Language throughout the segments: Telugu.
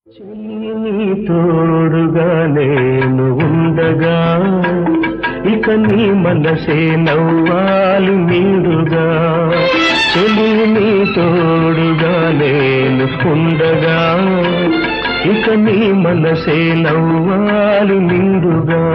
చెల్లి తోడుగా నేను ఉండగా ఇక నీ మనసే నవ్వాలి మీరుగా. చెల్లి తోడుగా నేను ఉండగా ఇక నీ మనసే నవ్వాలి మీరుగా.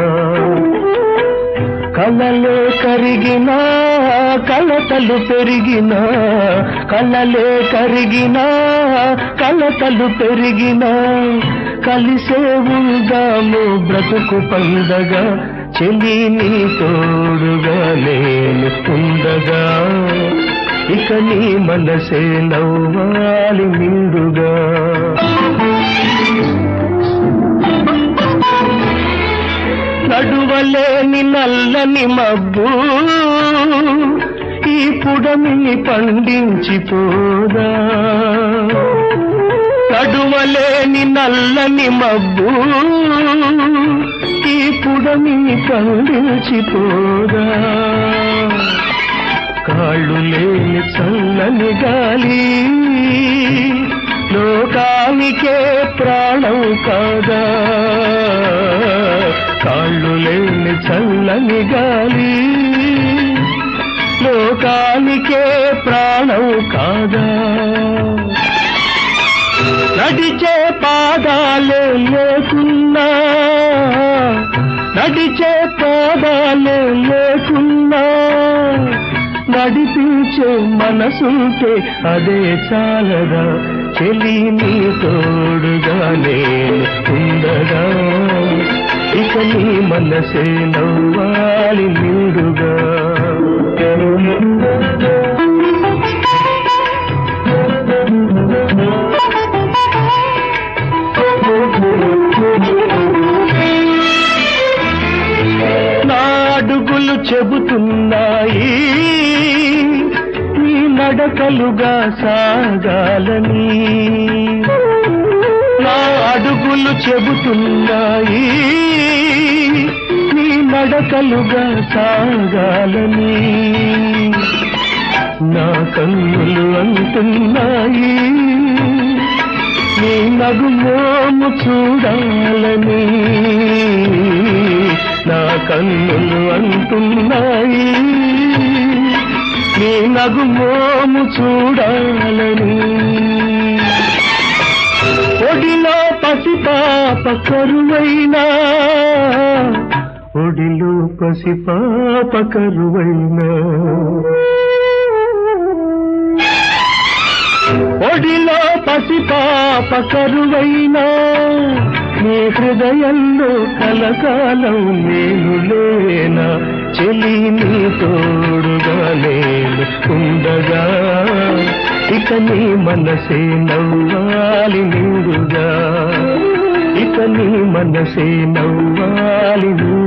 కలలే కరిగినా కలతలు పెరిగినా, కలలే కరిగినా కలతలు పెరిగినా, కలిసే ఉందాము బ్రతుకు పండగా. చెలి నీ తోడుగా నేను ఉండగా ఇక నీ మనసే నవ్వాలి మీరుగా. నడువలేని నల్లని మబ్బు ఈ పుడమిని పండించిపోదా. నడువలేని నల్లని మబ్బు ఈ పుడమిని పండించిపోదా. కాళ్ళు లేని చల్లని గాలి లోకానికే ప్రాణం కాదా. కాళ్ళు లేని చల్లని గాలి లోకానికే ప్రాణం కాదా. నడిచే పాదాలే లేకున్నా, నడిచే పాదాలే లేకున్నా, నడిపించే మనసుంటే అదే చాలదా. చెలి నీ తోడుగా నేను ఉండగా ఇక నీ మనసే నవ్వాలి మీరుగా. నా అడుగులు చెబుతున్నాయి నీ నడకలుగా సాగాలని. నా అడుగులు చెబుతున్నాయి నీ నడకలుగా సాగాలని. నా కన్నులు అంటున్నాయి నీ నగుమోము చూడాలని. నా కన్నులు అంటున్నాయి నీ నగుమోము చూడాలని. ఒడిలో పసిపాప కరువైనా, ఒడిలో పసిపాప కరువైనా, ఒడిలో పసిపాప కరువైనా, నీ హృదయంలో కలకాలం నేను లేనా. చెలి నీ తోడుగా నేను ఉండగా ఇక నీ మనసే నవ్వాలి మీరుగా. ఇక నీ మనసే నవ్వాలి